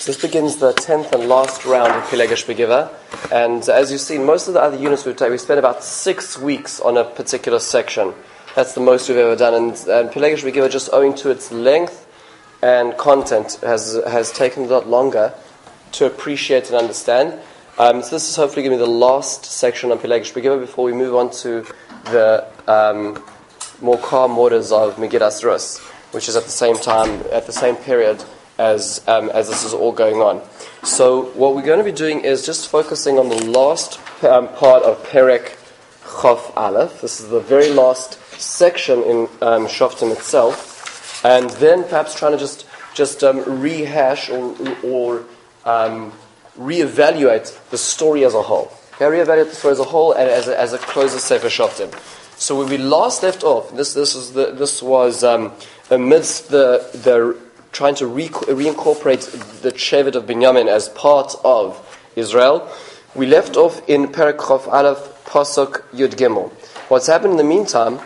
This begins the 10th and last round of Pelegesh Begiva, and as you've seen, most of the other units we spent about 6 weeks on a particular section. That's the most we've ever done, and Pelegesh Begiva, just owing to its length and content, has taken a lot longer to appreciate and understand. So this is hopefully going to be the last section on Pelegesh Begiva before we move on to the more calm waters of Megillas Rus, which is at the same period as this is all going on. So what we're going to be doing is just focusing on the last part of Perek Chof Aleph. This is the very last section in Shoftim itself, and then perhaps trying to just rehash or reevaluate the story as a whole. Okay, reevaluate the story as a whole and as a closer Sefer Shoftim. So when we last left off, this was amidst the trying to reincorporate the Shevet of Binyamin as part of Israel. We left off in Perek Chof Aleph Pasuk Yud Gimel. What's happened in the meantime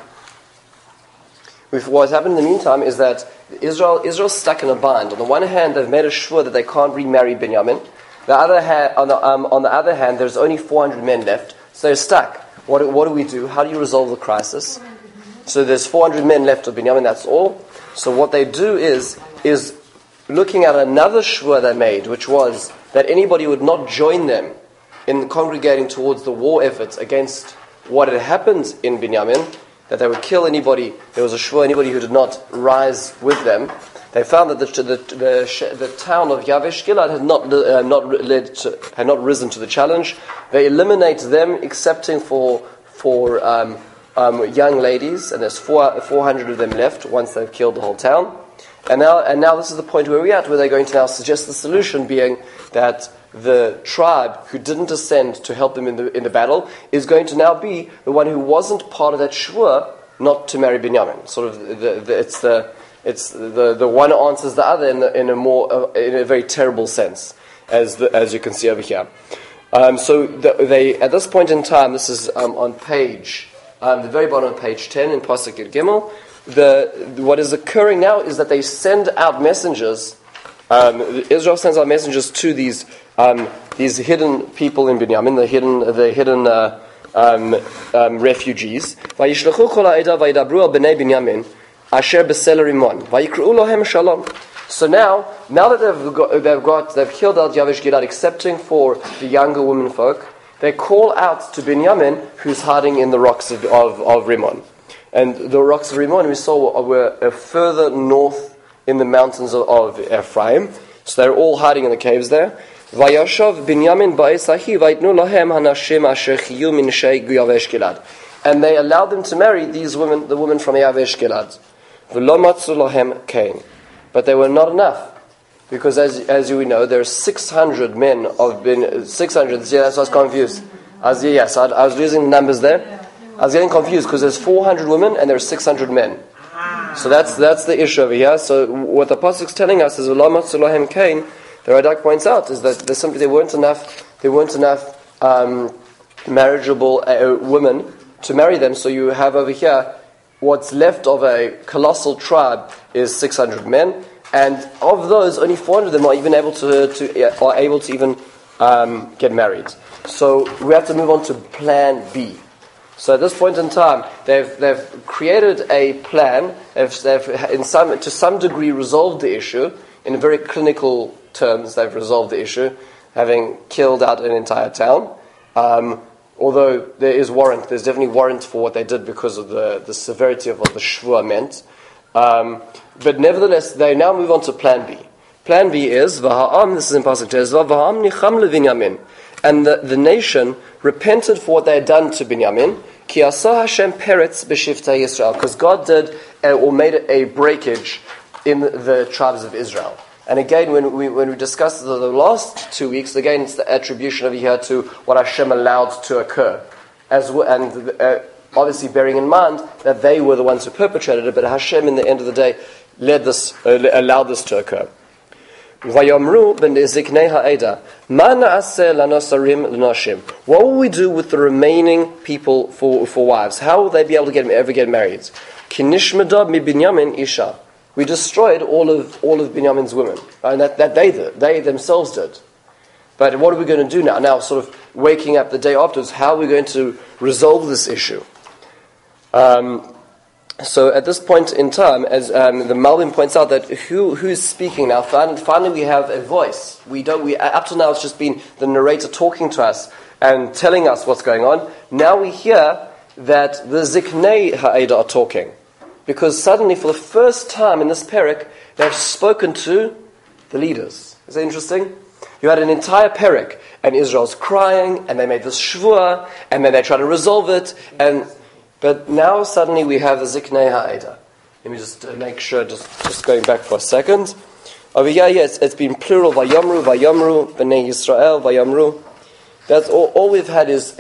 is that Israel's stuck in a bind. On the one hand, they've made a shvur that they can't remarry Binyamin. On the other hand, there's only 400 men left, so they're stuck. What do we do? How do you resolve the crisis? So there's 400 men left of Binyamin, that's all. So what they do is looking at another shvur they made, which was that anybody would not join them in congregating towards the war efforts against what had happened in Binyamin, that they would kill anybody. There was a shvur, anybody who did not rise with them. They found that the town of Yavesh Gilad had not risen to the challenge. They eliminate them, excepting for young ladies, and there's 400 of them left once they've killed the whole town. And now this is the point where we're at, where they're going to now suggest the solution being that the tribe who didn't ascend to help them in the battle is going to now be the one who wasn't part of that shvur not to marry Binyamin. Sort of the one answers the other in a very terrible sense, as you can see over here. So they at this point in time, this is on page the very bottom of page 10 in Pasuk Yud Gimel. What is occurring now is that they send out messengers. Israel sends out messengers to these hidden people in Binyamin, the hidden refugees. Vayishlechu kol ha'eda vayidabru al bnei Binyamin asher b'sel Rimon vayikru lohem shalom. So now that they've killed out Yavesh Gilad, excepting for the younger women folk, they call out to Binyamin, who's hiding in the rocks of Rimon. And the rocks of Rimon we saw were further north in the mountains of Ephraim. So they're all hiding in the caves there. Vayashav Binyamin ba'esahi vayitnu lahem hanashim asher chiyu min shei Yavesh Gilad. And they allowed them to marry these women, the women from Yavesh Gilad. V'lo matzu lahem kain. But they were not enough. Because as you know, there are 600 men of 600. Yeah, that's why I was confused. I was losing the numbers there. I was getting confused because there's 400 women and there's 600 men. So that's the issue over here. So what the pasuk's telling us is, "V'lo matzu lahem kain." The Radak points out is that there weren't enough marriageable women to marry them. So you have over here what's left of a colossal tribe is 600 men. And of those, only 400 of them are even able to even get married. So we have to move on to Plan B. So at this point in time, they've created a plan. They've to some degree resolved the issue in very clinical terms. They've resolved the issue, having killed out an entire town. Although there's definitely warrant for what they did because of the severity of what the shvur meant. But nevertheless, they now move on to Plan B. Plan B is, this is in Pasuk Tezvav, V'ha'am nicham leVinyamin. And the nation repented for what they had done to Binyamin, Ki asa Hashem peretz b'shiftei Yisrael, because God did, or made a breakage in the tribes of Israel. And again, when we discussed the last 2 weeks, again, it's the attribution over here to what Hashem allowed to occur. Obviously bearing in mind that they were the ones who perpetrated it, but Hashem, in the end of the day, allowed this to occur. Vayamru ben ziknei ha'eda, ma na'aseh lanosarim l'noshim. What will we do with the remaining people for wives? How will they be able to ever get married? Ki nishmeda mi Binyamin isha. We destroyed all of Binyamin's women, and that they themselves did. But what are we going to do now? Now, sort of waking up the day afterwards, how are we going to resolve this issue? So at this point in time, as the Malbim points out, that who's speaking now? Finally, we have a voice. Up to now, it's just been the narrator talking to us and telling us what's going on. Now we hear that the Ziknei Ha'eda are talking, because suddenly, for the first time in this perek, they've spoken to the leaders. Is that interesting? You had an entire perek, and Israel's crying, and they made this shvua, and then they try to resolve it, but now suddenly we have the Ziknei Ha'eda. Let me just make sure, just going back for a second. Over here, it's been plural, Vayomru, Bnei Yisrael, Vayomru. That's all we've had is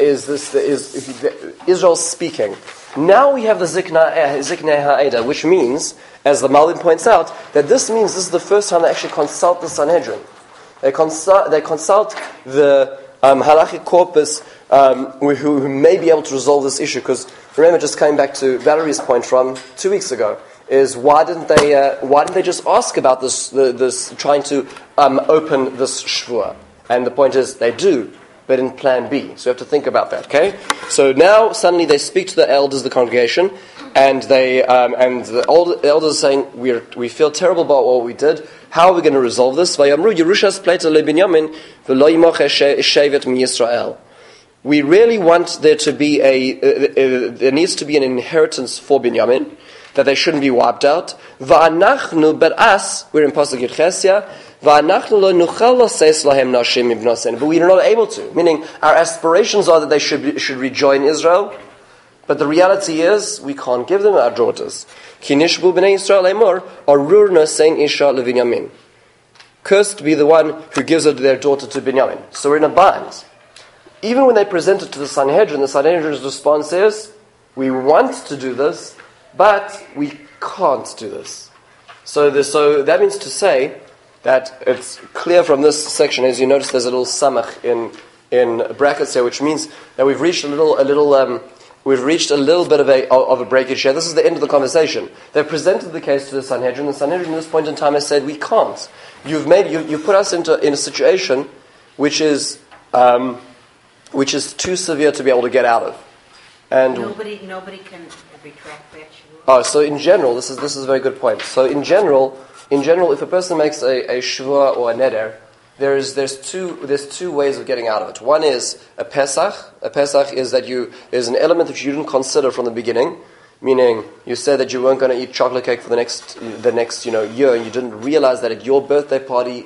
Israel speaking. Now we have the Ziknei Ha'eda, which means, as the Malbim points out, that this means this is the first time they actually consult the Sanhedrin. They consult the halachic corpus who may be able to resolve this issue. Because remember, just coming back to Valerie's point from 2 weeks ago, is why didn't they just ask about this trying to open this shvua? And the point is they do, but in plan B. So you have to think about that. Okay. So now suddenly they speak to the elders of the congregation, and the elders are saying we feel terrible about what we did. How are we going to resolve this? Vayamru Yerushas Pleita leBinyamin v'lo yimach shevet miYisrael. We really want there to be there needs to be an inheritance for Binyamin, that they shouldn't be wiped out. Va'anachnu, but us, we're in Pasuk Yud Chesia, va'anachnu lo nuchal loses lahem nashim ibnosen, but we are not able to. Meaning, our aspirations are that they should rejoin Israel, but the reality is we can't give them our daughters. Ki nishbu b'nei Yisrael emor arur nosein isha leBinyamin. Cursed be the one who gives their daughter to Binyamin. So we're in a bind. Even when they present it to the Sanhedrin's response is, we want to do this, but we can't do this. So that means to say that it's clear from this section, as you notice there's a little samach in brackets here, which means that we've reached a little bit of a breakage here. This is the end of the conversation. They've presented the case to the Sanhedrin. The Sanhedrin at this point in time has said, we can't. You've put us in a situation which is too severe to be able to get out of. And nobody can retract that shvua. So in general, this is a very good point. So in general, if a person makes a shvua or a neder, there's two ways of getting out of it. One is a pesach. A pesach is that there's an element that you didn't consider from the beginning, meaning you said that you weren't going to eat chocolate cake for the next year, and you didn't realize that at your birthday party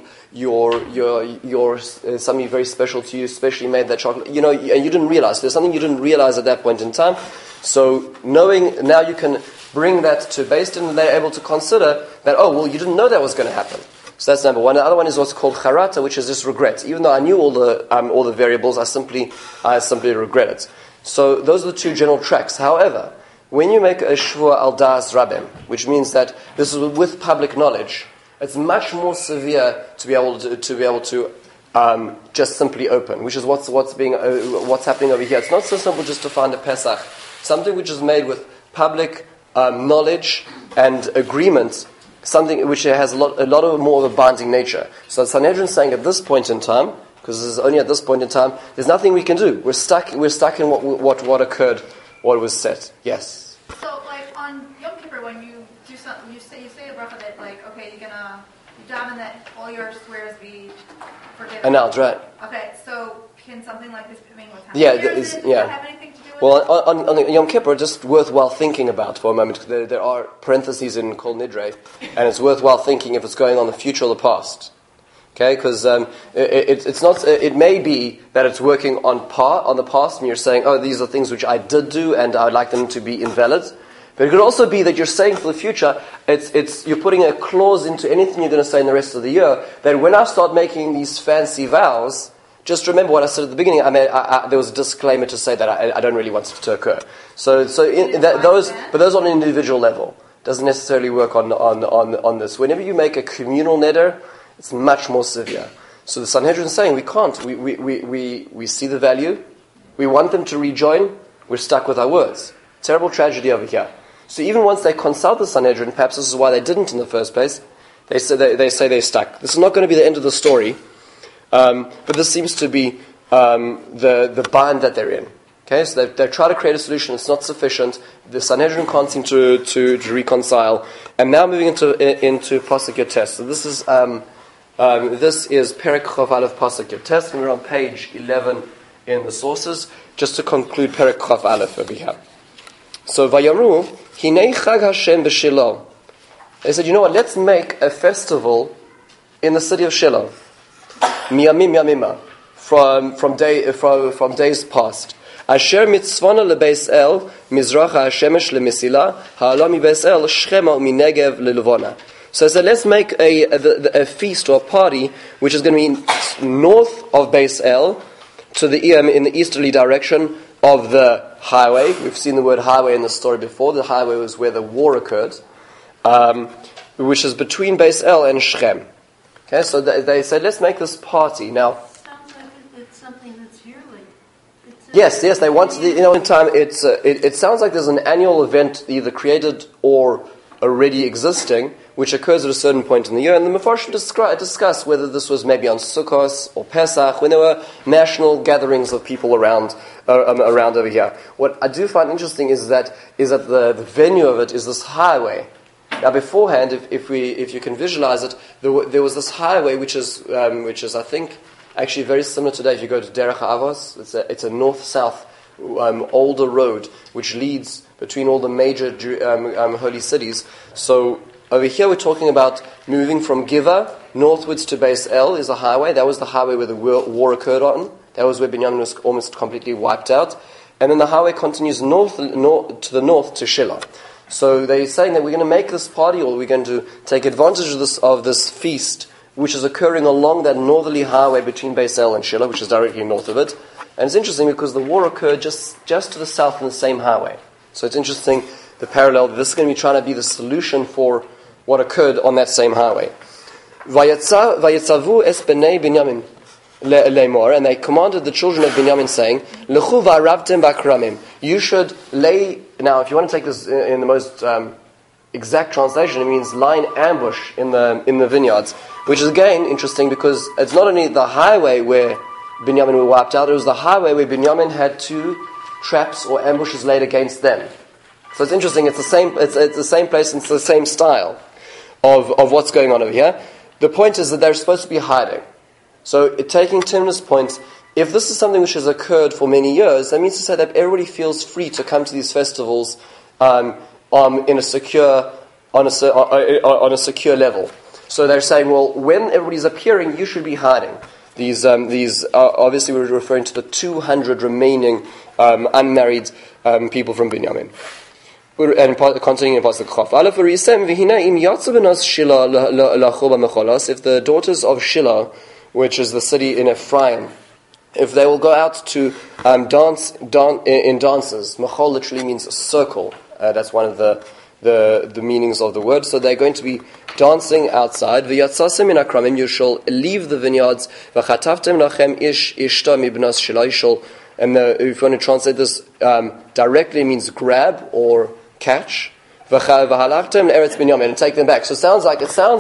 your something very special to you, especially made that chocolate, and you didn't realize. There's something you didn't realize at that point in time. So knowing, now you can bring that to Beis Din, and they're able to consider that, you didn't know that was going to happen. So that's number one. The other one is what's called charata, which is just regret. Even though I knew all the variables, I simply regret it. So those are the two general tracks. However, when you make a shvua al da'as rabim, which means that this is with public knowledge, it's much more severe to be able to just simply open, which is what's happening over here. It's not so simple just to find a pesach, something which is made with public knowledge and agreement, something which has a lot more of a binding nature. So Sanhedrin is saying at this point in time, because this is only at this point in time, there's nothing we can do. We're stuck in what occurred, what was said. Yes. So, like on Yom Kippur, when you do something, you say a bracha that, like, okay, you daven that all your swears be forgiven. Annulled, right? Okay, so can something like this, what's happening? Yeah, does that have anything to do with Well, on Yom Kippur, just worthwhile thinking about for a moment. There are parentheses in Kol Nidre, and it's worthwhile thinking if it's going on the future or the past. Okay, because it's not. It may be that it's working on the past, and you're saying, these are things which I did do, and I would like them to be invalid. But it could also be that you're saying for the future, you're putting a clause into anything you're going to say in the rest of the year, that when I start making these fancy vows, just remember what I said at the beginning. There was a disclaimer to say that I don't really want it to occur. But those on an individual level doesn't necessarily work on this. Whenever you make a communal neder, it's much more severe. So the Sanhedrin is saying we can't. We see the value. We want them to rejoin. We're stuck with our words. Terrible tragedy over here. So even once they consult the Sanhedrin, perhaps this is why they didn't in the first place, they say they're stuck. This is not going to be the end of the story, but this seems to be the bind that they're in. Okay, so they've tried to create a solution. It's not sufficient. The Sanhedrin can't seem to reconcile. And now moving into Pasuk Yotes. So this is Perek Chav Aleph Pasuk Yotes, and we're on page 11 in the sources. Just to conclude Perek Chav Aleph over here. So Vayamru Hinei Chag Hashem b'Shiloh. They said, you know what? Let's make a festival in the city of Shiloh. Miyamim Yamima, from days past. Asher mitzvona lebeis el mizracha hashemesh lemisila ha'ala mibeis el shchema minegev lelevona. So let's make a feast or a party which is going to be north of Beis El to the in the easterly direction of the highway. We've seen the word highway in the story before. The highway was where the war occurred, which is between Beis El and Shechem. Okay, so they said, let's make this party now. Sounds like it's something that's yearly. Yes, they want to. In time, it sounds like there's an annual event either created or already existing, which occurs at a certain point in the year. And the Mefarshim discuss whether this was maybe on Sukkot or Pesach, when there were national gatherings of people around over here. What I do find interesting is that the venue of it is this highway. Now, beforehand, if you can visualize it, there was this highway which is I think actually very similar today. If you go to Derech Avos, it's a north-south older road which leads between all the major holy cities. So over here we're talking about moving from Giva northwards to Beis El is a highway. That was the highway where the war occurred on. That was where Binyamin was almost completely wiped out. And then the highway continues north to the north to Shiloh. So they're saying that we're going to make this party, or we're going to take advantage of this feast, which is occurring along that northerly highway between Beis El and Shiloh, which is directly north of it. And it's interesting because the war occurred just to the south on the same highway. So it's interesting, the parallel. This is going to be trying to be the solution for what occurred on that same highway. Vayetzavu es b'nei Binyamin le'mor, and they commanded the children of Binyamin, saying, Lechu va'aravtem ba'kramim. You should lay. Now, if you want to take this in the most exact translation, it means lie in ambush in the vineyards, which is again interesting because it's not only the highway where Binyamin were wiped out, it was the highway where Binyamin had 2 traps or ambushes laid against them. So it's interesting. It's the same. It's the same place. And it's the same style of what's going on over here. The point is that they're supposed to be hiding. So taking Timna's point, if this is something which has occurred for many years, that means to say that everybody feels free to come to these festivals in a secure on a secure level. So they're saying, well, when everybody's appearing, you should be hiding. These obviously we're referring to the 200 remaining unmarried people from Binyamin. And continuing in Pasuk Chaf. If the daughters of Shiloh, which is the city in Ephraim, if they will go out to dance in dances, Mechol literally means a circle. That's one of the meanings of the word. So they're going to be dancing outside. V'yatzasim min akramim, you shall leave the vineyards. V'chatavtem lachem ish ishta mibnas shel. And if you want to translate this directly, it means grab or catch. V'halachtem eretz Binyamin, and take them back. So it sounds like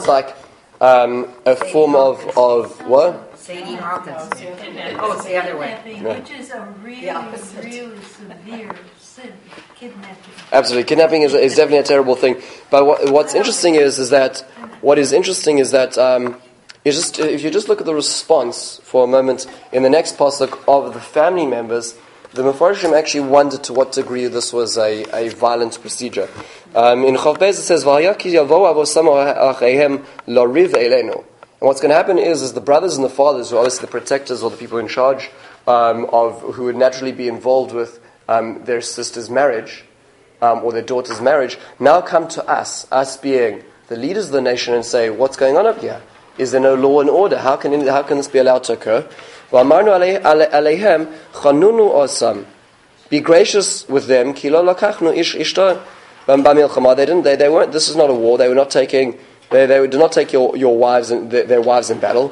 a form of what? Sadie Hawkins. Oh, it's the other way. Which is a really severe sin. Kidnapping. Absolutely, kidnapping is definitely a terrible thing. But what's interesting is that if you just look at the response for a moment in the next pasuk of the family members, the Mefarshim actually wondered to what degree this was a violent procedure. In Chav Beis it says, "V'hayaki yavo avosam achehem lariv eleinu." And what's going to happen is the brothers and the fathers, who are obviously the protectors or the people in charge who would naturally be involved with their sister's marriage or their daughter's marriage, now come to us being the leaders of the nation, and say, "What's going on up here? Is there no law and order? How can this be allowed to occur?" Be gracious with them. They weren't. This is not a war. They were not taking. They did not take your wives and their wives in battle.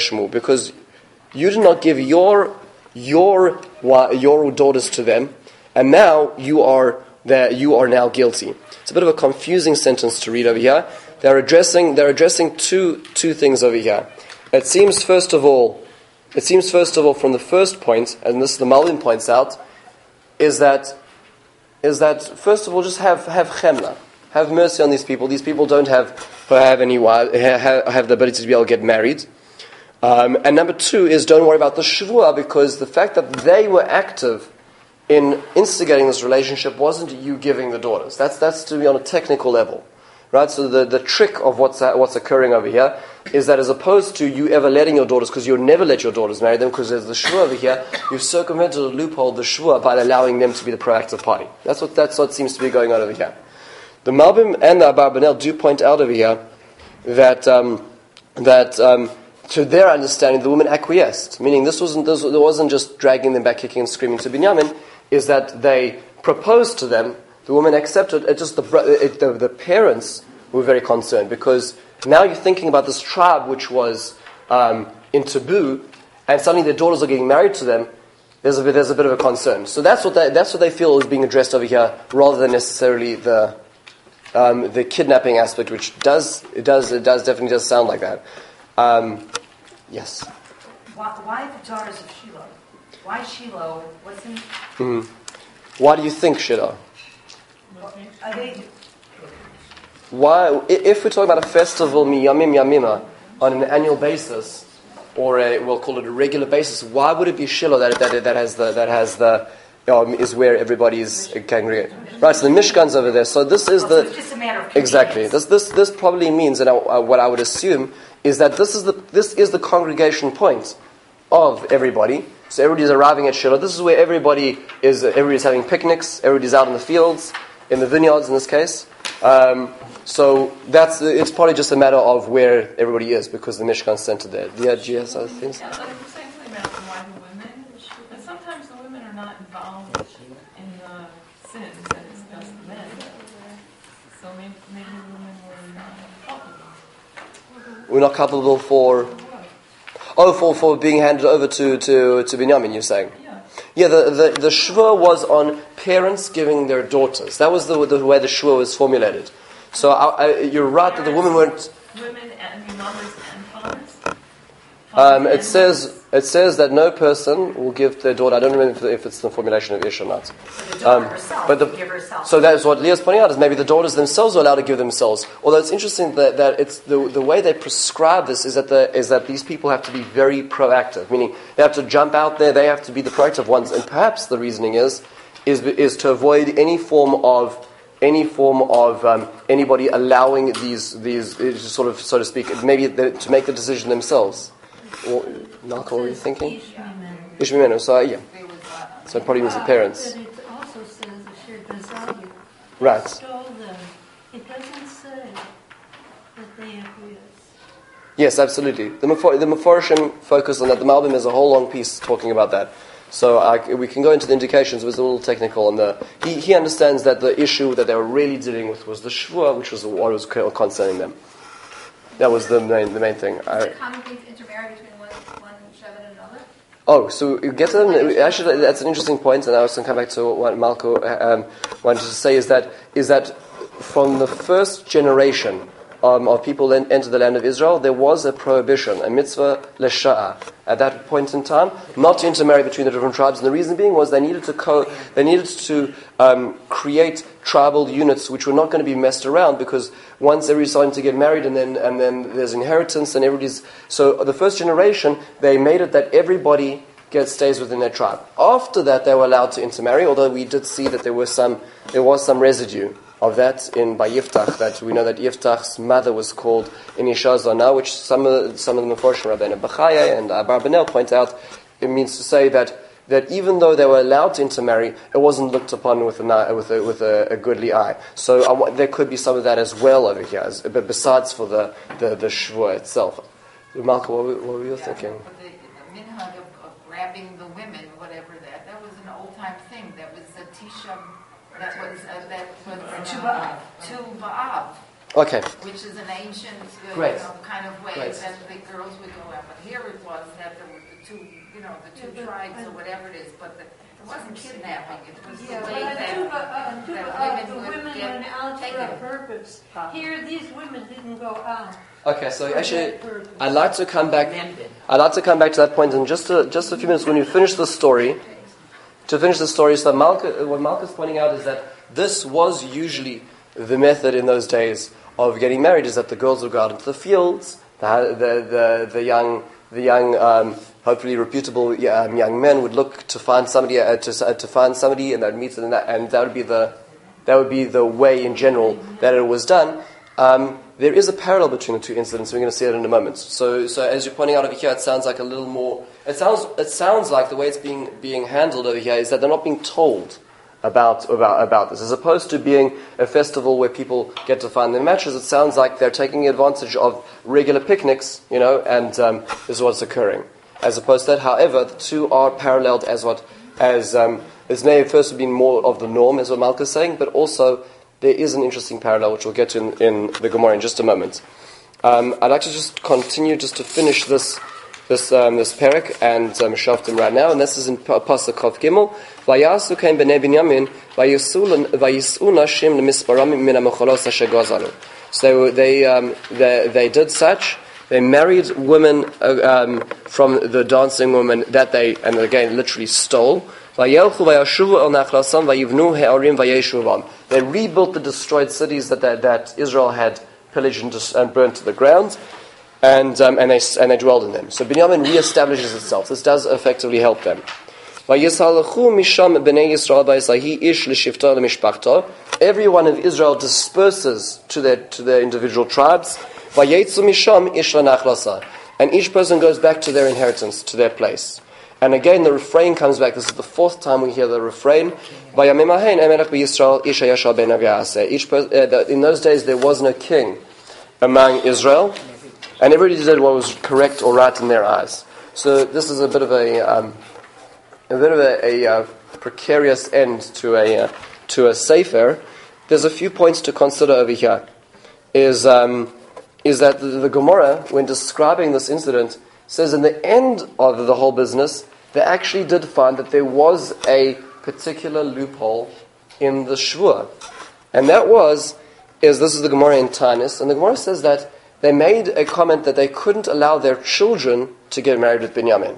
Because you did not give your daughters to them, and now you are now guilty. It's a bit of a confusing sentence to read over here. They're addressing two things over here. It seems first of all from the first point, and this the Malbim points out, is that first of all just have chemla, have mercy on these people. These people don't have any have the ability to be able to get married. And number two is don't worry about the shvua, because the fact that they were active in instigating this relationship wasn't you giving the daughters. That's to be on a technical level, right? So the trick of what's occurring over here is that as opposed to you ever letting your daughters, because you'll never let your daughters marry them, because there's the shvua over here, you've circumvented a loophole, the shvua, by allowing them to be the proactive party. That's what seems to be going on over here. The Malbim and the Abarbanel do point out over here that to their understanding, the woman acquiesced, meaning this wasn't just dragging them back, kicking and screaming to Binyamin, is that they proposed to them, the woman accepted. It just the parents were very concerned, because now you're thinking about this tribe which was in taboo, and suddenly their daughters are getting married to them. There's a bit of a concern. So that's what they feel is being addressed over here, rather than necessarily the kidnapping aspect, which definitely does sound like that. Yes. Why the daughters of Shiloh? Why Shiloh wasn't? Mm-hmm. Why do you think Shiloh? Are they? Why, if we're talking about a festival miyamim yamima on an annual basis, or we'll call it a regular basis, why would it be Shiloh that is where everybody is congregated? Right, so the Mishkan's over there. So this is So it's just a matter of exactly. This probably means, and what I would assume is that this is the congregation point of everybody. So everybody's arriving at Shiloh. This is where everybody's having picnics. Everybody's out in the fields, in the vineyards in this case. So it's probably just a matter of where everybody is, because the Mishkan's centered there. Do you have other things? Yeah, like the same thing about why the women. But sometimes the women are not involved in the sins that it's just the men. So maybe the women were not culpable. We're not culpable for being handed over to Binyamin, you're saying? Yeah, the shvua was on parents giving their daughters. That was the way the shvua was formulated. So you're right that the women weren't. Women and mothers and fathers. It says that no person will give their daughter. I don't remember if it's the formulation of Ish or not. So the daughter herself, give herself. So that's what Leah's pointing out, is maybe the daughters themselves are allowed to give themselves. Although it's interesting that it's the way they prescribe this is that these people have to be very proactive, meaning they have to jump out there. They have to be the proactive ones, and perhaps the reasoning is to avoid any form of anybody allowing these sort of, so to speak, maybe to make the decision themselves. Malcolm, what were you thinking? Ishmael. So yeah. So it probably means the parents. But it also says the Shir Bezalel Right. stole them. It doesn't say that they acquiesced. Yes, absolutely. The Mefarshim focus on that. The Malbim is a whole long piece talking about that. So we can go into the indications. It was a little technical. And he understands that the issue that they were really dealing with was the shvua, which was what was concerning them. That was the main thing. Is it common thing to intermarry between one Shevet and another? Oh, so you get them. Actually, that's an interesting point, and I was going to come back to what Malco wanted to say. Is that from the first generation of people that entered the land of Israel, there was a prohibition, a mitzvah l'sha'a, at that point in time, not to intermarry between the different tribes. And the reason being was they needed to create tribal units which were not going to be messed around, because once everybody's starting to get married, and then there's inheritance, and everybody's. So the first generation, they made it that everybody stays within their tribe. After that, they were allowed to intermarry, although we did see that there was some residue of that by Yiftach, that we know that Yiftach's mother was called Inisha Zona, which some of the Mefarshim, Rabbeinu Bechaya and Abarbanel point out, it means to say that even though they were allowed to intermarry, it wasn't looked upon with a goodly eye. So there could be some of that as well over here, but besides for the shvua itself. Malcolm, what were you thinking? The minhag of grabbing the women, whatever that was an old time thing. That was a Tisha. That was Tu B'Av. Okay. Which is an ancient kind of way that the girls would go out. But here it was that there were the two tribes or whatever it is. But It wasn't kidnapping, it was the Yeah, way but that the women would get went out for a taken. purpose. Here, these women didn't go out. Okay, so for actually, that purpose. I'd like to come back. I'd like to come back to that point in just a few minutes when you finish the story. To finish the story, so what Malka is pointing out is that this was usually the method in those days of getting married. Is that the girls would go out into the fields, the young, hopefully reputable young men would look to find somebody to find somebody, and they'd meet, and that would be the way in general that it was done. There is a parallel between the two incidents. We're going to see it in a moment. So as you're pointing out over here, it sounds like a little more. It sounds like the way it's being handled over here is that they're not being told about this, as opposed to being a festival where people get to find their matches. It sounds like they're taking advantage of regular picnics, and this is what's occurring. As opposed to that, however, the two are paralleled as this may have first been more of the norm, as what Malka is saying, but also there is an interesting parallel which we'll get to in the Gemara in just a moment. I'd like to just continue just to finish this parak and Shoftim right now, and this is in Pasuk Chav Gimel. Vayasu kain bnei Binyamin vayisuna shem lemisparam min hamecholos asher gazalu. So they did such. They married women from the dancing women that they, and again, literally stole. They rebuilt the destroyed cities that Israel had pillaged and burnt to the ground, and they dwelled in them. So Binyamin reestablishes itself. This does effectively help them. Everyone of Israel disperses to their individual tribes. And each person goes back to their inheritance, to their place. And again, the refrain comes back. This is the fourth time we hear the refrain. In those days, there was no king among Israel, and everybody did what was correct or right in their eyes. So this is a bit of a precarious end to a sefer. There's a few points to consider over here. Is that the Gemara, when describing this incident, says in the end of the whole business, they actually did find that there was a particular loophole in the Shvua. And this is the Gemara in Tanis, and the Gemara says that they made a comment that they couldn't allow their children to get married with Binyamin.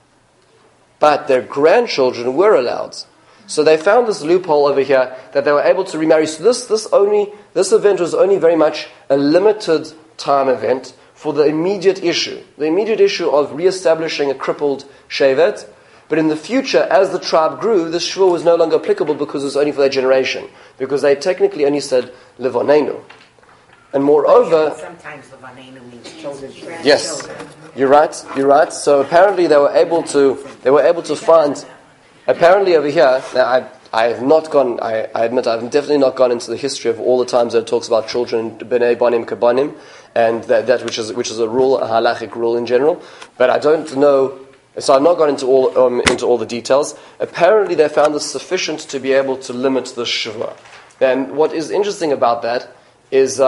But their grandchildren were allowed. So they found this loophole over here that they were able to remarry. So this event was only very much a limited time event for the immediate issue. The immediate issue of reestablishing a crippled Shevet. But in the future, as the tribe grew, this shvur was no longer applicable because it was only for their generation. Because they technically only said Levanenu. And moreover, sometimes Levanenu means children. Yes, you're right. So apparently they were able to find. Apparently over here, now I have not gone. I admit I've definitely not gone into the history of all the times that it talks about children, bnei banim kabanim, and that which is a rule, a halachic rule in general. But I don't know. So I've not gone into all the details. Apparently, they found this sufficient to be able to limit the shvua. And what is interesting about that is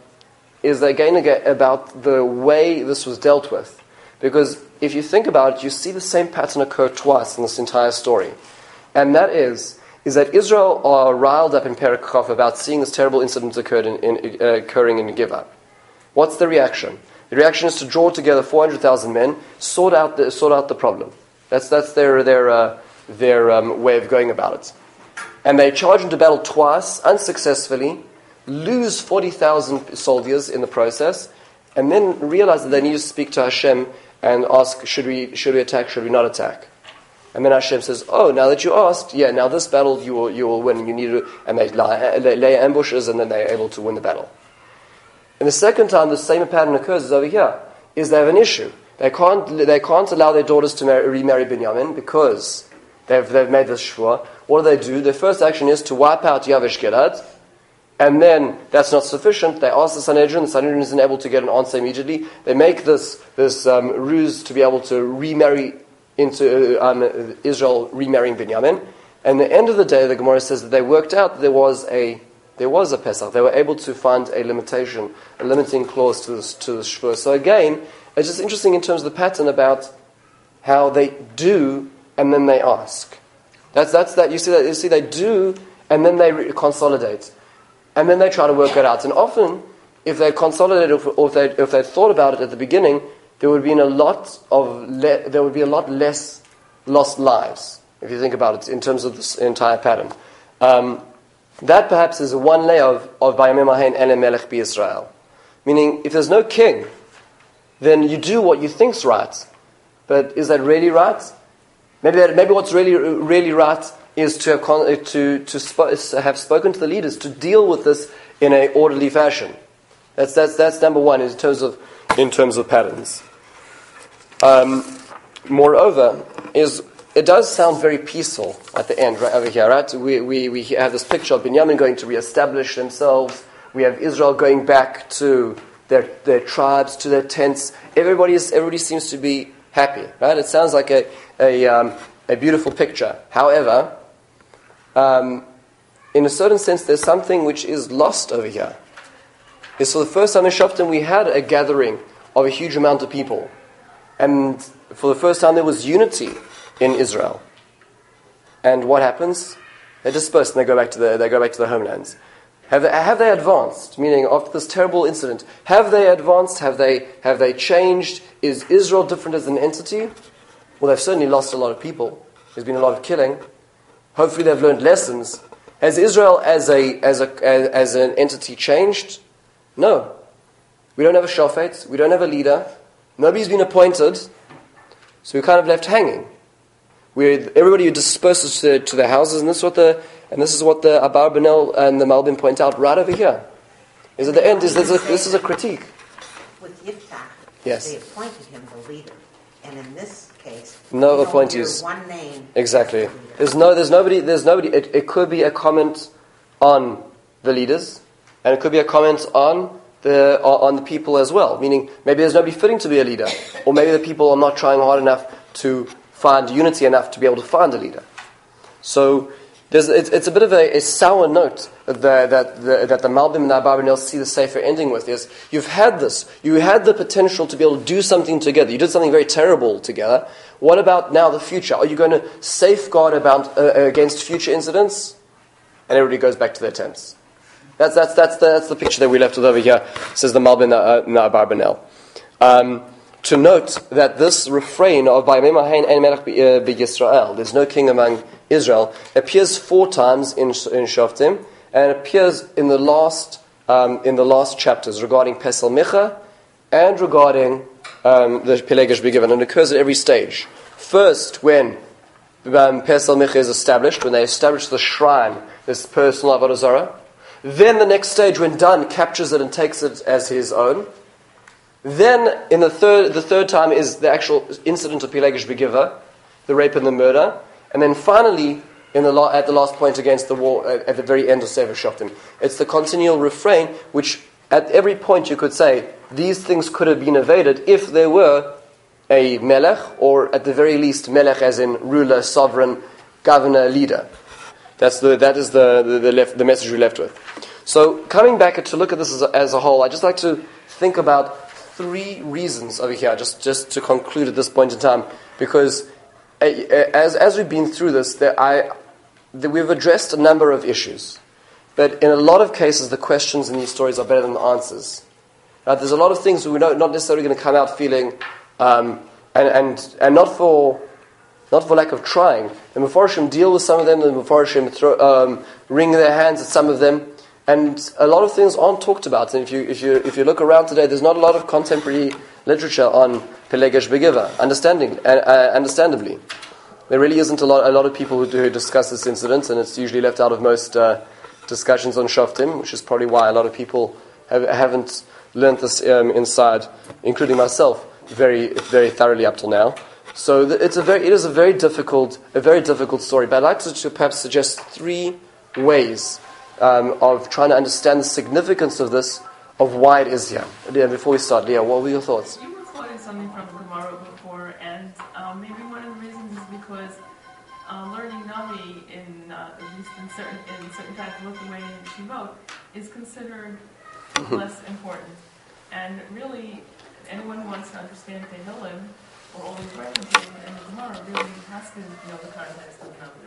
again about the way this was dealt with. Because if you think about it, you see the same pattern occur twice in this entire story. And that is that Israel are riled up in Perek Chof about seeing this terrible incident occurring in Gibeah. What's the reaction? The reaction is to draw together 400,000 men, sort out the problem. That's their way of going about it. And they charge into battle twice, unsuccessfully, lose 40,000 soldiers in the process, and then realize that they need to speak to Hashem and ask, should we attack, should we not attack? And then Hashem says, oh, now that you asked, now this battle you will win, and you need to, and they lay ambushes, and then they're able to win the battle. And the second time the same pattern occurs is over here, is they have an issue. They can't allow their daughters to remarry Binyamin because they've made this shvua. What do? Their first action is to wipe out Yavesh Gilad, and then that's not sufficient. They ask the Sanhedrin isn't able to get an answer immediately. They make this ruse to be able to remarry into Israel remarrying Binyamin. And at the end of the day, the Gemara says that they worked out that there was a Pesach. They were able to find a limiting clause to the shvur. So again, it's just interesting in terms of the pattern about how they do and then they ask. That's that. You see, they do, and then they consolidate, and then they try to work it out. And often, if they consolidated or if they thought about it at the beginning, there would be a lot less lost lives. If you think about it in terms of this entire pattern, that perhaps is one layer of Vayamim Ahen Ele Melech B'Yisrael. Meaning, if there's no king, then you do what you think's right. But is that really right? Maybe what's really right is to have spoken to the leaders to deal with this in an orderly fashion. That's number one in terms of patterns. Moreover, it does sound very peaceful at the end, right over here, right? We have this picture of Binyamin going to reestablish themselves. We have Israel going back to their tribes, to their tents. Everybody seems to be happy, right? It sounds like a beautiful picture. However, in a certain sense, there's something which is lost over here. It's for the first time in Shoftim we had a gathering of a huge amount of people, and for the first time there was unity in Israel. And what happens? They disperse and they go back to their homelands. Have they advanced? Meaning, after this terrible incident, have they advanced? Have they changed? Is Israel different as an entity? Well, they've certainly lost a lot of people. There's been a lot of killing. Hopefully, they've learned lessons. Has Israel as an entity changed? No. We don't have a shofet. We don't have a leader. Nobody's been appointed. So we're kind of left hanging. Everybody disperses to their houses, and this is what the Abarbanel and the Malbim point out right over here. Is at the end, this is a critique. With Yiftach, yes, they appointed him the leader, and in this case, no appointees. One name. Exactly. There's nobody. It could be a comment on the leaders, and it could be a comment on the people as well. Meaning, maybe there's nobody fitting to be a leader, or maybe the people are not trying hard enough to find unity enough to be able to find a leader. So it's a bit of a sour note that the Malbim and the Abarbanel see the Sefer ending with. Is you had the potential to be able to do something together. You did something very terrible together. What about now the future? Are you going to safeguard against future incidents? And everybody goes back to their tents. That's the picture that we left with over here. Says the Malbim and the Abarbanel. To note that this refrain of Vayamim Ahen En Melech B'Yisrael, there's no king among Israel, appears 4 times in Shoftim, and appears in the last chapters regarding Pesel Micha and regarding the Pelegesh B'Givan, and it occurs at every stage. First, when Pesel Micha is established, when they establish the shrine, this personal Avodah Zarah. Then the next stage, when Dan captures it and takes it as his own. Then, in the third time is the actual incident of Pelegesh B'Giva, the rape and the murder, and then finally, at the last point against the war, at the very end of Sefer Shoftim, it's the continual refrain, which at every point you could say these things could have been evaded if there were a melech, or at the very least melech as in ruler, sovereign, governor, leader. That is the message we left with. So, coming back to look at this as a whole, I'd just like to think about 3 reasons over here, just to conclude at this point in time, because as we've been through this, we've addressed a number of issues, but in a lot of cases, the questions in these stories are better than the answers. There's a lot of things we're not necessarily going to come out feeling, and not for lack of trying. The Mefarshim deal with some of them, the Mefarshim wring their hands at some of them. And a lot of things aren't talked about. And if you look around today, there's not a lot of contemporary literature on Pelegesh B'Giva, understandably. There really isn't a lot of people who discuss this incident, and it's usually left out of most discussions on Shoftim, which is probably why a lot of people haven't learned this inside, including myself, very, very thoroughly up till now. So it is a very difficult story. But I'd like to perhaps suggest 3 ways of trying to understand the significance of this, of why it is here. Leah, before we start, Leah, what were your thoughts? You were quoting something from the Gemara before, and maybe one of the reasons is because learning Navi at least in certain types of Lithuanian Shivot is considered less important. And really, anyone who wants to understand Tehillim or all these references in the Gemara really has to know the context of Navi.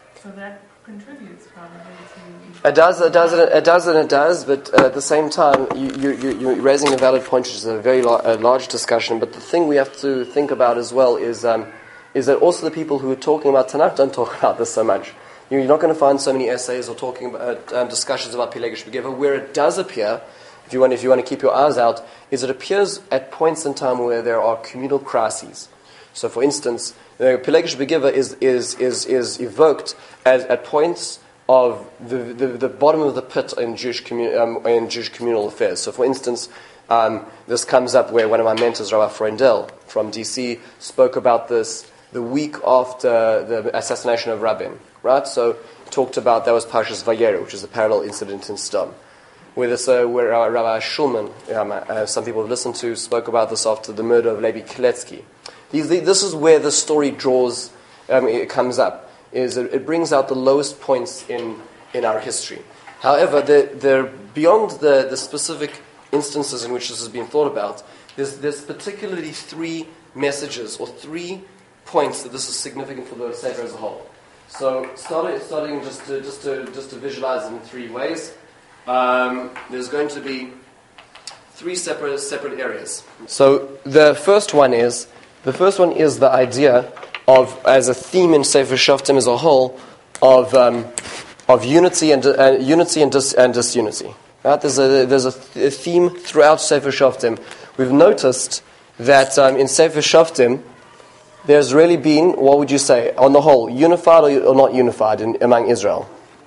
So that contributes probably to... It does, but at the same time, you're raising a valid point, which is a very large discussion, but the thing we have to think about as well is that also the people who are talking about Tanakh don't talk about this so much. You're not going to find so many essays or talking about discussions about Pelegish Begiva. Where it does appear, if you want to keep your eyes out, is it appears at points in time where there are communal crises. So, for instance, Pelegish Begiva is evoked at points of the bottom of the pit in Jewish communal affairs. So, for instance, this comes up where one of my mentors, Rabbi Freundel from DC, spoke about this the week after the assassination of Rabin. Right, so talked about that was Parshas Vayera, which is a parallel incident in Sdom, where Rabbi Shulman, some people have listened to, spoke about this after the murder of Levi Kiletsky. This is where the story draws, it comes up, is it brings out the lowest points in our history. However, beyond the specific instances in which this has been thought about, there's particularly three messages or 3 points that this is significant for the Seder as a whole. So, starting just to visualize it in 3 ways, there's going to be 3 separate areas. So, the first one is the idea of, as a theme in Sefer Shoftim as a whole, of unity and disunity. Right? There's a theme throughout Sefer Shoftim. We've noticed that in Sefer Shoftim, there's really been, what would you say, on the whole, unified or not unified among Israel?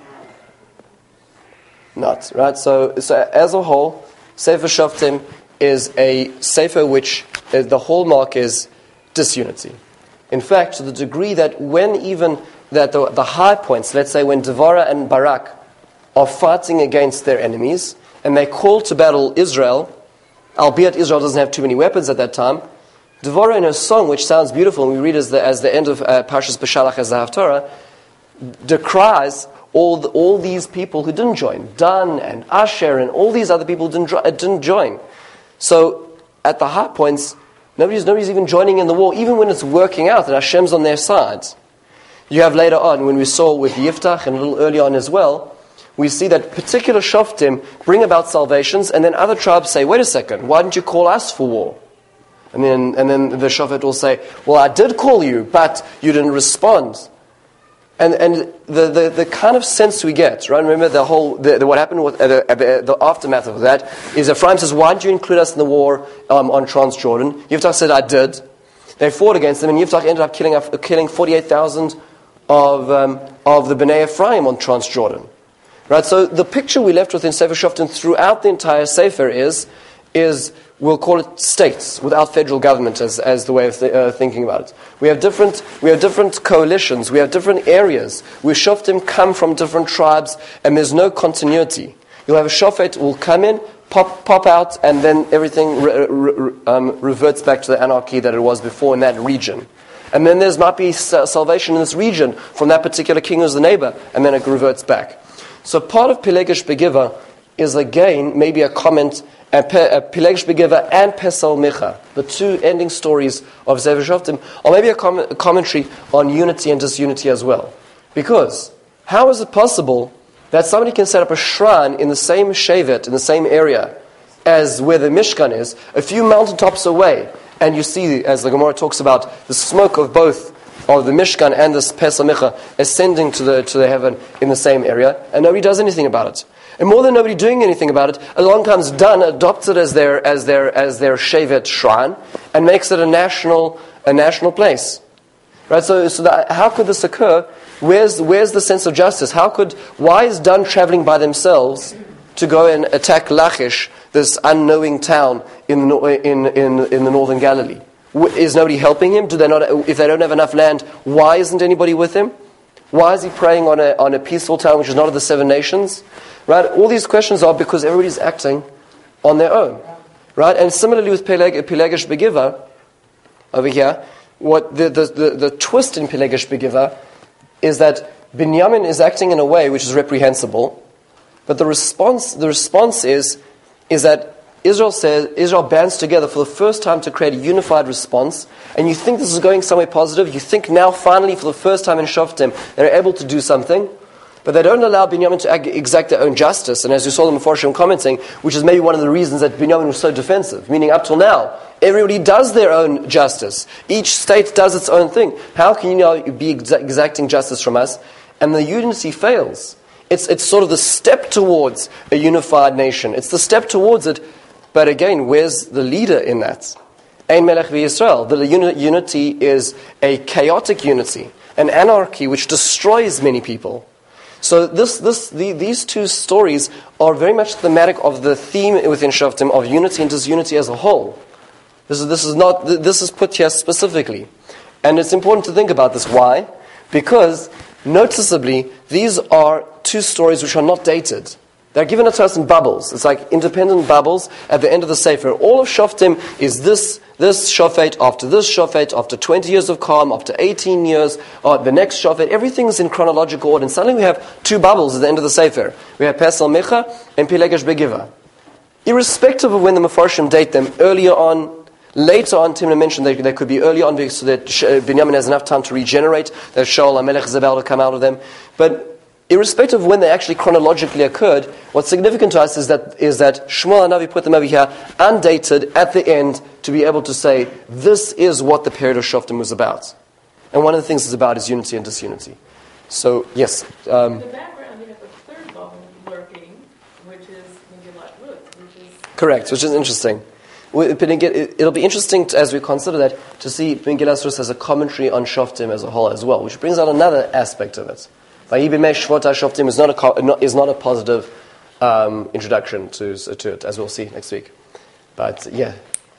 Not, right? So as a whole, Sefer Shoftim is a Sefer which the hallmark is disunity. In fact, to the degree that when even that the high points, let's say when Devorah and Barak are fighting against their enemies, and they call to battle Israel, albeit Israel doesn't have too many weapons at that time, Devorah in her song, which sounds beautiful, and we read as the end of Parshas Beshalach as the Haftarah, decries all these people who didn't join, Dan and Asher and all these other people who didn't join. So at the high points, nobody's even joining in the war, even when it's working out and Hashem's on their side. You have later on, when we saw with Yiftach and a little earlier on as well, we see that particular Shoftim bring about salvations, and then other tribes say, wait a second, why didn't you call us for war? And then the Shofet will say, well, I did call you, but you didn't respond. And the kind of sense we get, right? Remember what happened with the aftermath of that is Ephraim says, why didn't you include us in the war on Transjordan? Yiftach said, I did. They fought against them, and Yiftach ended up killing 48,000 of the Bnei Ephraim on Transjordan. Right? So the picture we left with in Sefer Shoftim throughout the entire Sefer is we'll call it states without federal government as the way of thinking about it. We have different coalitions. We have different areas where Shoftim come from different tribes, and there's no continuity. You'll have a Shofet will come in, pop out, and then everything reverts back to the anarchy that it was before in that region. And then there might be salvation in this region from that particular king who's the neighbor, and then it reverts back. So part of Pelegish Begiva is again maybe a comment. Pelegish Begiva and Pesel Micha, the 2 ending stories of Sefer Shoftim, or maybe a commentary on unity and disunity as well. Because how is it possible that somebody can set up a shrine in the same shevet, in the same area, as where the Mishkan is, a few mountaintops away, and you see, as the Gemara talks about, the smoke of both of the Mishkan and this Pesel Micha ascending to the heaven in the same area, and nobody does anything about it. And more than nobody doing anything about it, along comes Dan, adopts it as their shevet shrine, and makes it a national place. Right? So how could this occur? Where's the sense of justice? Why is Dan traveling by themselves to go and attack Lachish, this unknowing town in the northern Galilee? Is nobody helping him? If they don't have enough land, why isn't anybody with him? Why is he praying on a peaceful town which is not of the 7 nations? Right? All these questions are because everybody's acting on their own. Right? And similarly with Pelegish Begiva, over here, what the twist in Pelegish Begiva is that Binyamin is acting in a way which is reprehensible, but the response is that Israel bands together for the first time to create a unified response, and you think this is going somewhere positive. You think now, finally, for the first time in Shoftim, they're able to do something, but they don't allow Binyamin to exact their own justice. And as you saw the Mefarshim commenting, which is maybe one of the reasons that Binyamin was so defensive, meaning up till now, everybody does their own justice. Each state does its own thing. How can you now be exacting justice from us? And the unity fails. It's sort of the step towards a unified nation. It's the step towards it. But again, where's the leader in that? Ein Melech v'Yisrael. The unity is a chaotic unity, an anarchy which destroys many people. So these two stories are very much thematic of the theme within Shoftim of unity and disunity as a whole. This is put here specifically, and it's important to think about this. Why? Because noticeably these are two stories which are not dated. They're given to us in bubbles. It's like independent bubbles at the end of the Sefer. All of Shoftim is this Shofet after this Shofet, after 20 years of calm, after 18 years, the next Shofet. Everything's in chronological order. And suddenly we have two bubbles at the end of the Sefer. We have Pesel Micha and Pilegesh Begiva. Irrespective of when the Mefarshim date them, earlier on, later on, Timna mentioned they could be early on so that Binyamin has enough time to regenerate, that Shaul HaMelech is about to come out of them. But irrespective of when they actually chronologically occurred, what's significant to us is that Shmuel HaNavi put them over here, undated, at the end, to be able to say, this is what the period of Shoftim was about. And one of the things it's about is unity and disunity. So, yes. In the background, you have a third bubble lurking, which is Megillat Ruth, which is... Correct, which is interesting. It'll be interesting, as we consider that, to see Megillat Ruth as a commentary on Shoftim as a whole as well, which brings out another aspect of it. Vayibimei Shvot HaShoftim is not a positive introduction to it, as we'll see next week. But, yeah.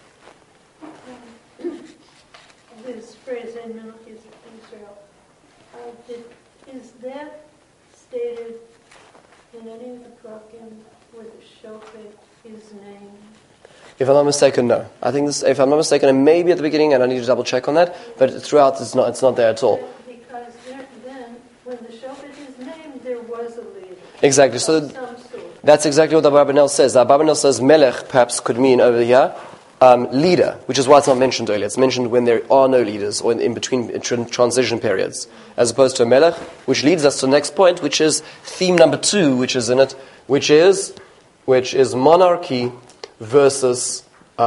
This phrase, Ein Melech Israel, is that stated in any of the Prakim where the Shofet is named? If I'm not mistaken, no. I think this, if I'm not mistaken, and maybe at the beginning, and I need to double check on that, but throughout it's not there at all. Because then, when the Shofet is named, there was a leader. Exactly. So that's exactly what the Abarbanel says. The Abarbanel says Melech perhaps could mean over here leader, which is why it's not mentioned earlier. It's mentioned when there are no leaders or in between transition periods, as opposed to a Melech, which leads us to the next point, which is theme number 2, which is in it, which is monarchy versus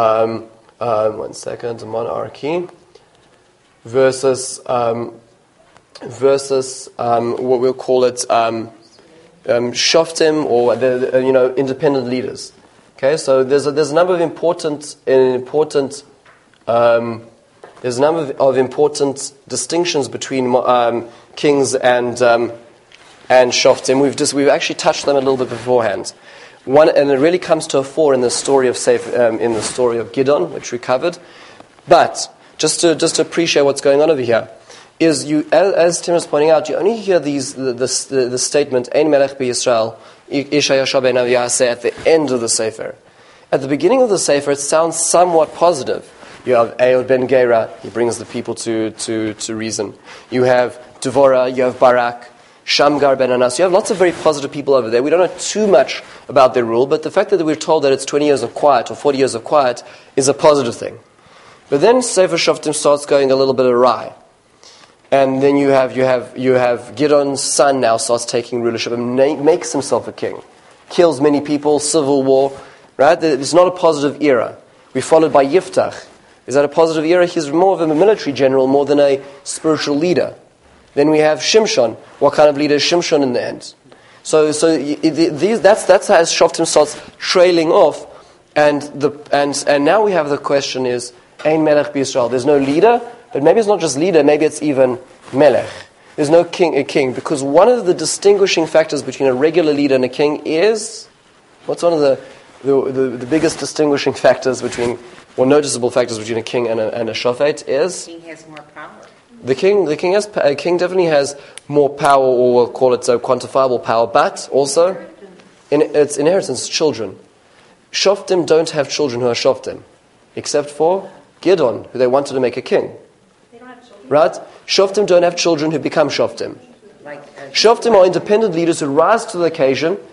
monarchy versus what we'll call it Shoftim, or the independent leaders. Okay, so there's a number of important distinctions between kings and Shoftim. We've actually touched them a little bit beforehand. One, and it really comes to a fore in the story of Gideon, which we covered. But just to appreciate what's going on over here, is as Tim was pointing out, you only hear the statement Ein Melech b'Yisrael Ish HaYashar ben Aviyah at the end of the Sefer. At the beginning of the Sefer, it sounds somewhat positive. You have Ehud ben Gera, he brings the people to reason. You have Devorah, you have Barak, Shamgar ben Anas. You have lots of very positive people over there. We don't know too much about their rule, but the fact that we're told that it's 20 years of quiet or 40 years of quiet is a positive thing. But then Sefer Shoftim starts going a little bit awry. And then you have Gideon's son now starts taking rulership and makes himself a king. Kills many people, civil war, right? It's not a positive era. We're followed by Yiftach. Is that a positive era? He's more of a military general more than a spiritual leader. Then we have Shimshon. What kind of leader is Shimshon in the end? So that's how Shoftim starts trailing off, and now we have the question is Ein Melech b'Yisrael. There's no leader, but maybe it's not just leader. Maybe it's even Melech. There's no king, because one of the distinguishing factors between a regular leader and a king is what's one of the biggest distinguishing factors between, or noticeable factors between a king and a shofet is The king has more power. The king definitely has more power, or we'll call it quantifiable power, but also it's inheritance, children. Shoftim don't have children who are Shoftim, except for Gideon, who they wanted to make a king. Right? Shoftim don't have children who become Shoftim. Shoftim are independent leaders who rise to the occasion,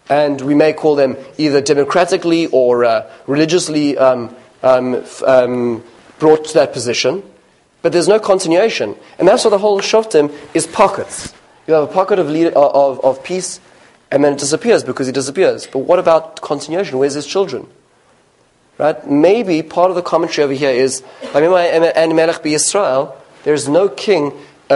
and we may call them either democratically or religiously brought to that position, but there's no continuation. And that's why the whole Shoftim is pockets. You have a pocket of peace, and then it disappears because he disappears. But what about continuation? Where's his children? Right? Maybe part of the commentary over here is, there's no king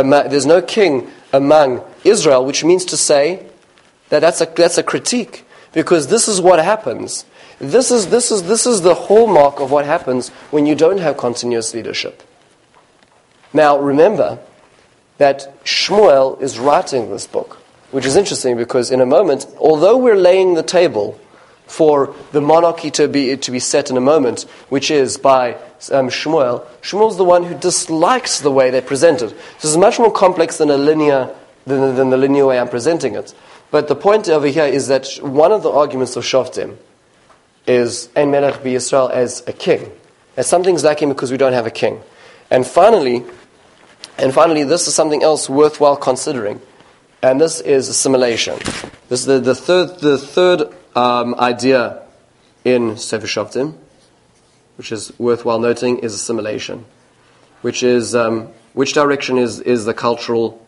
among Israel, which means to say that that's a critique, because this is what happens. This is the hallmark of what happens when you don't have continuous leadership. Now remember that Shmuel is writing this book, which is interesting because in a moment, although we're laying the table for the monarchy to be set in a moment, which is by Shmuel. Shmuel's the one who dislikes the way they present it. This is much more complex than the linear way I'm presenting it. But the point over here is that one of the arguments of Shoftim is Ein Melech B'Yisrael as a king. That something's lacking because we don't have a king. And finally, this is something else worthwhile considering, and this is assimilation. This is the third idea in Sefer Shoftim, which is worthwhile noting, is assimilation, which is which direction is the cultural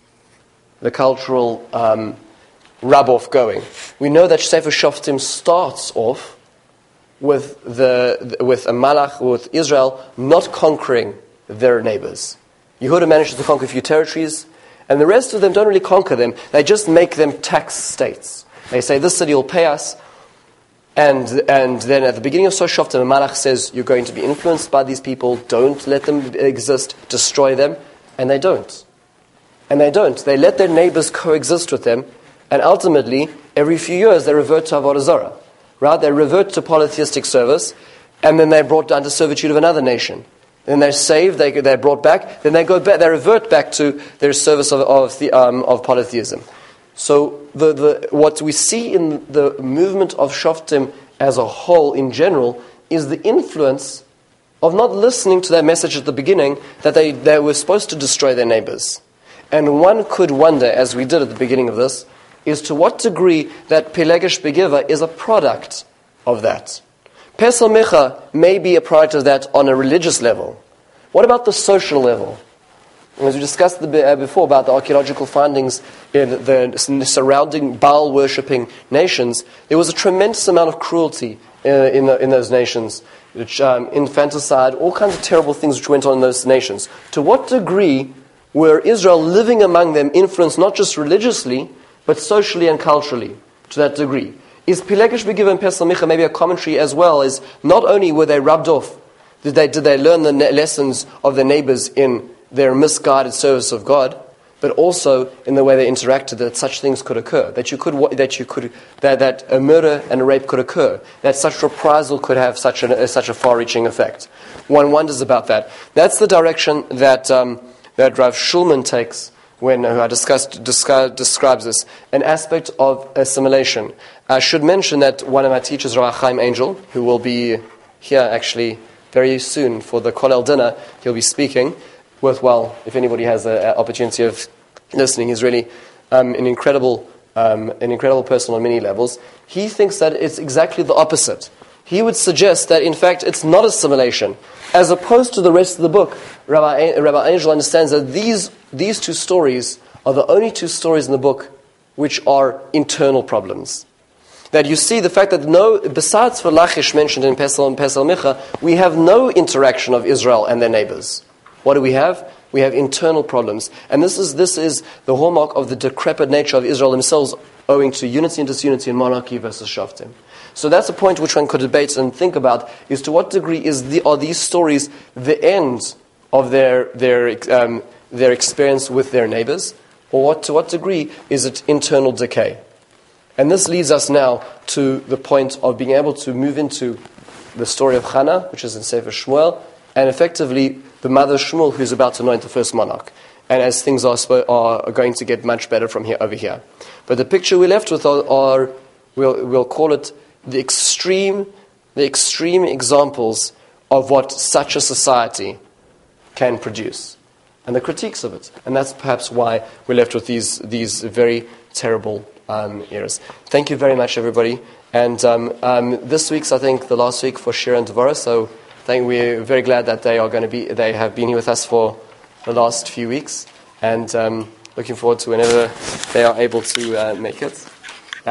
rub-off going. We know that Sefer Shoftim starts off with a Malach, with Israel not conquering their neighbors. Yehuda manages to conquer a few territories, and the rest of them don't really conquer them. They just make them tax states. They say, this city will pay us, and then at the beginning of Sefer Shoftim, Malach says, you're going to be influenced by these people, don't let them exist, destroy them, and they don't. They let their neighbors coexist with them, and ultimately, every few years, they revert to Avodah Zarah. Right? They revert to polytheistic service, and then they're brought down to servitude of another nation. Then they're saved, they're brought back, then they go back, they revert back to their service of polytheism. So what we see in the movement of Shoftim as a whole in general is the influence of not listening to their message at the beginning that they were supposed to destroy their neighbors. And one could wonder, as we did at the beginning of this, is to what degree that Pelegesh Begiva is a product of that. Pesel Micha may be a product of that on a religious level. What about the social level? As we discussed before about the archaeological findings in the surrounding Baal-worshipping nations, there was a tremendous amount of cruelty in those nations, infanticide, all kinds of terrible things which went on in those nations. To what degree were Israel living among them influenced not just religiously, but socially and culturally to that degree? Is Pelegesh Begiva and Pesel Micha maybe a commentary as well as not only were they rubbed off, did they learn the lessons of their neighbors in their misguided service of God, but also in the way they interacted, that such things could occur, that a murder and a rape could occur, that such reprisal could have such a far-reaching effect. One wonders about that. That's the direction that Rav Shulman takes when I describes this, an aspect of assimilation. I should mention that one of my teachers, Rav Chaim Angel, who will be here actually very soon for the Kollel dinner, he'll be speaking. Worthwhile, if anybody has an opportunity of listening. He's really an incredible person on many levels. He thinks that it's exactly the opposite. He would suggest that, in fact, it's not assimilation. As opposed to the rest of the book, Rabbi Angel understands that these two stories are the only two stories in the book which are internal problems. That you see the fact that besides for Lachish mentioned in Pesel Micha, we have no interaction of Israel and their neighbors. What do we have? We have internal problems. And this is the hallmark of the decrepit nature of Israel themselves, owing to unity and disunity and monarchy versus Shoftim. So that's a point which one could debate and think about, is to what degree are these stories the end of their experience with their neighbors, or to what degree is it internal decay? And this leads us now to the point of being able to move into the story of Hannah, which is in Sefer Shmuel, and effectively the mother Shmuel, who's about to anoint the first monarch. And as things are going to get much better from here over here. But the picture we're left with are we'll call it the extreme examples of what such a society can produce, and the critiques of it. And that's perhaps why we're left with these very terrible eras. Thank you very much, everybody. And this week's, I think, the last week for Shira and Devorah. So we're very glad that they have been here with us for the last few weeks, and looking forward to whenever they are able to make it.